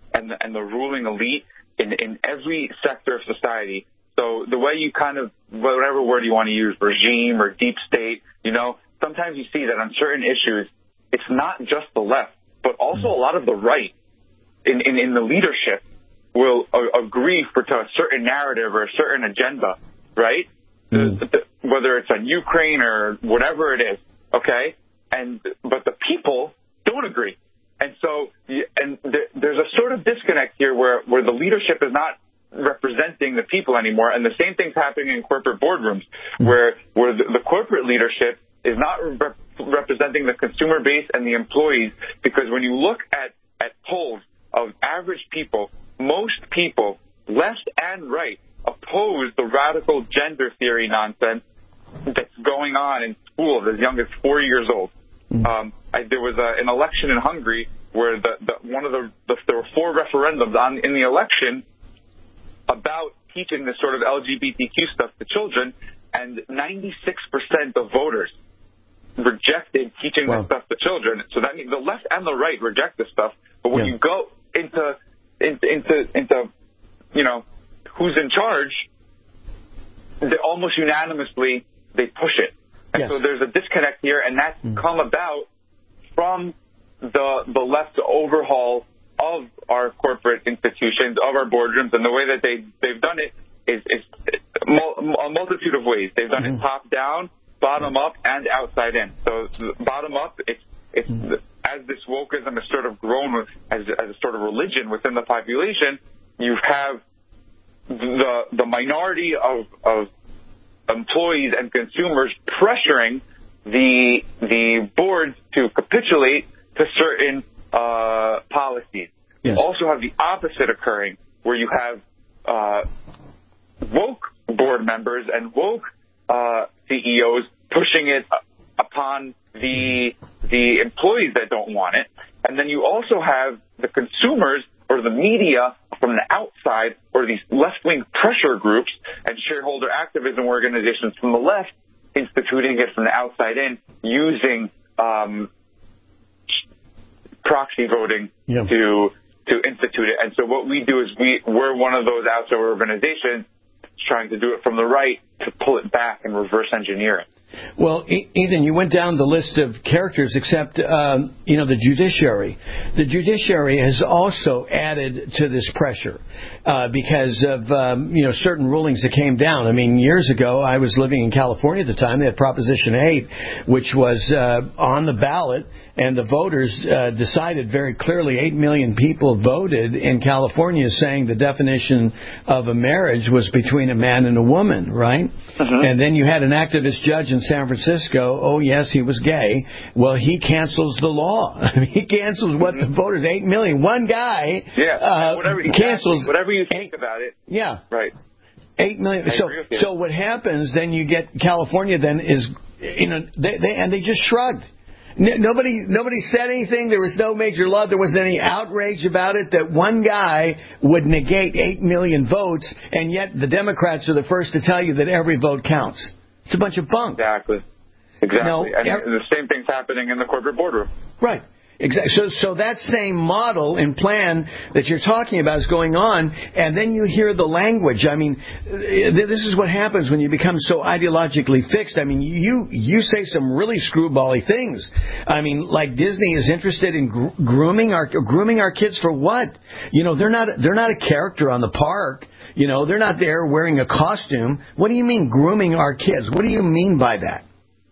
and the ruling elite in every sector of society. So the way you kind of, whatever word you want to use, regime or deep state, sometimes you see that on certain issues, it's not just the left, but also a lot of the right in the leadership will agree to a certain narrative or a certain agenda, right? Whether it's on Ukraine or whatever it is, okay? But the people don't agree. And so, there's a sort of disconnect here where the leadership is not representing the people anymore, and the same thing's happening in corporate boardrooms, where the corporate leadership is not representing the consumer base and the employees, because when you look at polls of average people, most people, left and right, oppose the radical gender theory nonsense that's going on in schools as young as 4 years old. There was an election in Hungary where there were 4 referendums in the election about teaching this sort of LGBTQ stuff to children, and 96% of voters rejected teaching this stuff to children. So that means the left and the right reject this stuff. But when you go into who's in charge, they almost unanimously they push it. And so there's a disconnect here, and that's come about from the left's overhaul of our corporate institutions, of our boardrooms, and the way that they've done it is a multitude of ways. They've done it top down, bottom up, and outside in. So bottom up, it's as this wokeism has sort of grown as a sort of religion within the population, you have the minority of employees and consumers pressuring the boards to capitulate to certain policies. You also have the opposite occurring, where you have woke board members and woke CEOs pushing it upon the employees that don't want it. And then you also have the consumers or the media from the outside, or these left-wing pressure groups and shareholder activism organizations from the left instituting it from the outside in, using proxy voting to institute it. And so what we do is we're one of those outside organizations trying to do it from the right to pull it back and reverse engineer it. Well, Ethan, you went down the list of characters, except the judiciary. The judiciary has also added to this pressure because of certain rulings that came down. I mean, years ago, I was living in California at the time. They had Proposition 8, which was on the ballot, and the voters decided very clearly. 8 million people voted in California, saying the definition of a marriage was between a man and a woman, right? And then you had an activist judge in San Francisco. Oh, yes, he was gay. Well, he cancels the law. He cancels what the voters, 8 million. One guy cancels. Whatever you think about it. Yeah. Right. 8 million. So what happens then, you get California then is, they just shrugged. Nobody said anything. There was no major law. There wasn't any outrage about it that one guy would negate 8 million votes, and yet the Democrats are the first to tell you that every vote counts. It's a bunch of bunk. Exactly. And the same thing's happening in the corporate boardroom. Right. Exactly. So that same model and plan that you're talking about is going on, and then you hear the language. I mean, this is what happens when you become so ideologically fixed. I mean, you say some really screwbally things. I mean, like Disney is interested in grooming our kids for what? They're not a character on the park. They're not there wearing a costume. What do you mean grooming our kids? What do you mean by that?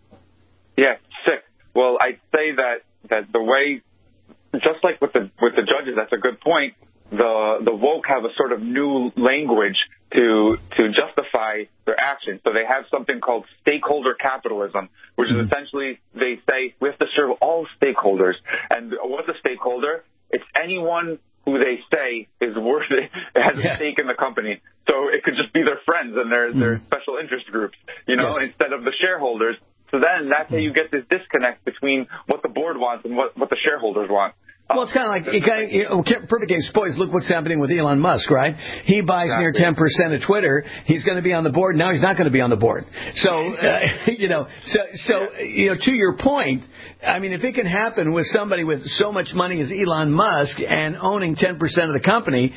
Yeah, sick. Well, I'd say that the way, just like with the judges, that's a good point. The woke have a sort of new language to justify their actions. So they have something called stakeholder capitalism, which is essentially, they say we have to serve all stakeholders. And what's a stakeholder? It's anyone who they say is worth it, has a stake in the company. So it could just be their friends and their special interest groups, instead of the shareholders. So then that's how you get this disconnect between what the board wants and what the shareholders want. Well, it's kind of like, perfect case poise. Look what's happening with Elon Musk, right? He buys near 10% of Twitter. He's going to be on the board. Now he's not going to be on the board. So, to your point, I mean, if it can happen with somebody with so much money as Elon Musk and owning 10% of the company,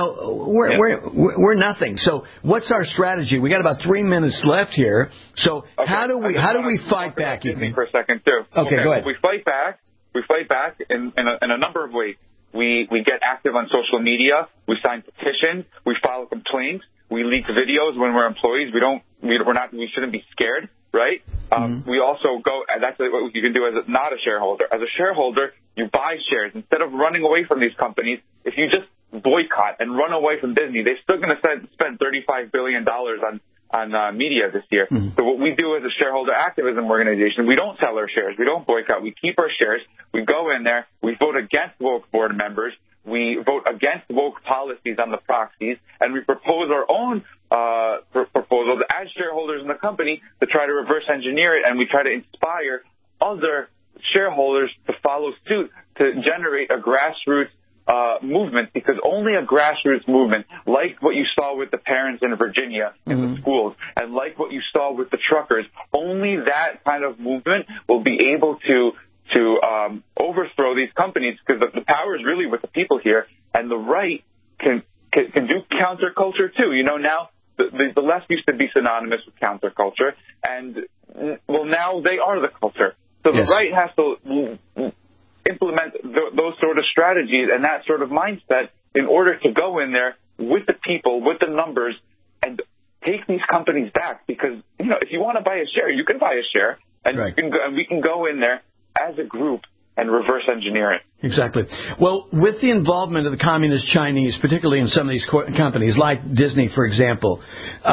we're nothing. So, what's our strategy? We got about 3 minutes left here. So, how do we fight back? Disney for a second too. Okay, go ahead. We fight back. We fight back in a number of ways. We get active on social media. We sign petitions. We file complaints. We leak videos when we're employees. We shouldn't be scared, right? We also go. That's what you can do as not a shareholder. As a shareholder, you buy shares instead of running away from these companies. If you just boycott and run away from Disney, they're still going to spend $35 billion on media this year. So what we do as a shareholder activism organization, we don't sell our shares. We don't boycott. We keep our shares. We go in there. We vote against woke board members. We vote against woke policies on the proxies. And we propose our own proposals as shareholders in the company to try to reverse engineer it. And we try to inspire other shareholders to follow suit to generate a grassroots movement, because only a grassroots movement, like what you saw with the parents in Virginia in the schools, and like what you saw with the truckers, only that kind of movement will be able to overthrow these companies, because the power is really with the people here, and the right can do counterculture too. Now the left used to be synonymous with counterculture, and now they are the culture. So the right has to implement those sort of strategies and that sort of mindset in order to go in there with the people, with the numbers, and take these companies back. Because, if you want to buy a share, you can buy a share, and we can go in there as a group and reverse engineer it. Exactly. Well, with the involvement of the communist Chinese, particularly in some of these companies, like Disney, for example,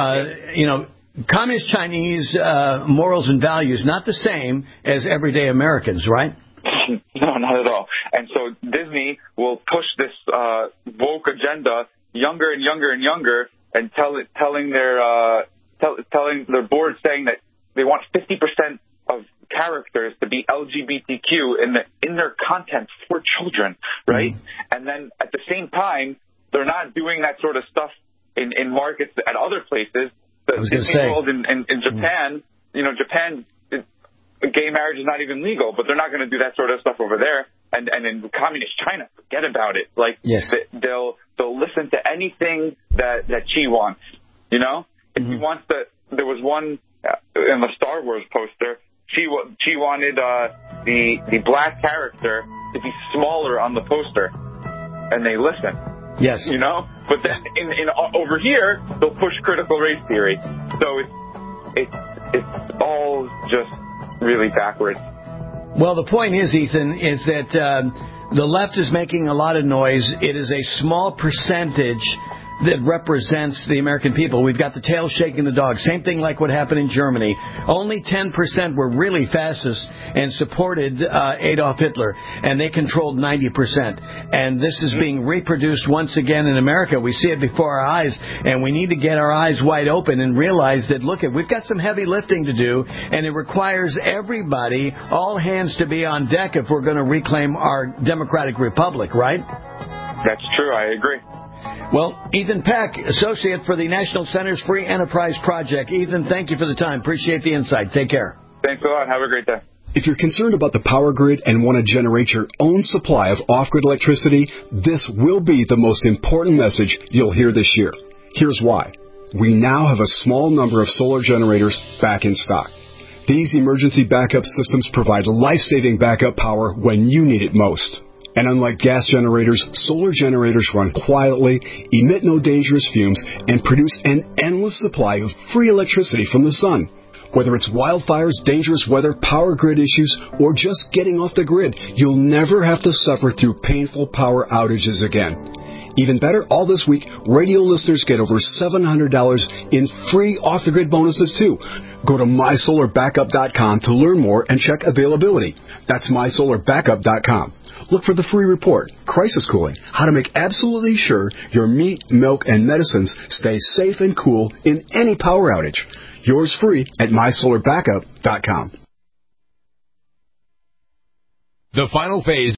communist Chinese morals and values, not the same as everyday Americans, right? No, not at all. And so Disney will push this woke agenda younger and younger and younger, and telling their board, saying that they want 50% of characters to be LGBTQ in their content for children, right? And then at the same time, they're not doing that sort of stuff in markets at other places. Disney World in Japan, Japan, gay marriage is not even legal, but they're not going to do that sort of stuff over there. And in communist China, forget about it. They'll listen to anything that Xi wants. If he wants there was one in the Star Wars poster. Xi wanted the black character to be smaller on the poster, and they listen. Yes. But then in over here, they'll push critical race theory. So it's all just really backwards. Well, the point is, Ethan, is that the left is making a lot of noise. It is a small percentage that represents the American people. We've got the tail shaking the dog. Same thing like what happened in Germany. Only 10% were really fascist and supported Adolf Hitler, and they controlled 90%. And this is being reproduced once again in America. We see it before our eyes, and we need to get our eyes wide open and realize that, look, we've got some heavy lifting to do, and it requires everybody, all hands to be on deck if we're going to reclaim our democratic republic, right? That's true. I agree. Well, Ethan Peck, Associate for the National Center's Free Enterprise Project. Ethan, thank you for the time. Appreciate the insight. Take care. Thanks a lot. Have a great day. If you're concerned about the power grid and want to generate your own supply of off-grid electricity, this will be the most important message you'll hear this year. Here's why. We now have a small number of solar generators back in stock. These emergency backup systems provide life-saving backup power when you need it most. And unlike gas generators, solar generators run quietly, emit no dangerous fumes, and produce an endless supply of free electricity from the sun. Whether it's wildfires, dangerous weather, power grid issues, or just getting off the grid, you'll never have to suffer through painful power outages again. Even better, all this week, radio listeners get over $700 in free off-the-grid bonuses, too. Go to mysolarbackup.com to learn more and check availability. That's mysolarbackup.com. Look for the free report, Crisis Cooling, how to make absolutely sure your meat, milk, and medicines stay safe and cool in any power outage. Yours free at mysolarbackup.com. The final phase